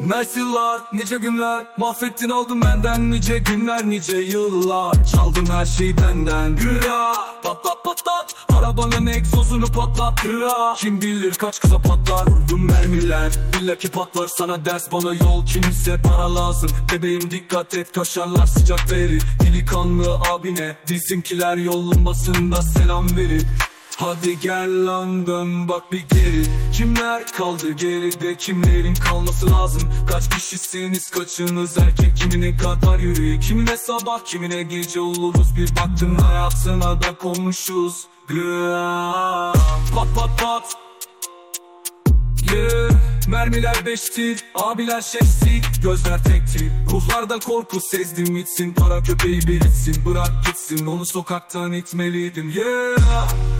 Mersiler, nice günler, mahvettin oldun benden. Nice günler, nice yıllar, çaldın her şeyi benden. Hıra, pat pat patlat, arabanın egzozunu patlat. Hıra, kim bilir kaç kıza patlar. Vurdum mermiler, billa ki patlar. Sana ders bana yol, kimse para lazım. Bebeğim dikkat et, kaşarlar sıcak verir. Delikanlı abine, bizimkiler yolun basında selam verir. Hadi gel lan dön bak bir geri. Kimler kaldı geride, kimlerin kalması lazım? Kaç kişisiniz, kaçınız erkek? Kimine kadar yürüyor, kimine sabah, kimine gece oluruz. Bir baktın hayatına da konmuşuz. Pat pat pat, yeah. Mermiler beştir, abiler şefsi, gözler tektir. Ruhlarda korku sezdim itsin, para köpeği bir itsin. Bırak gitsin, onu sokaktan itmeliydim, yeah.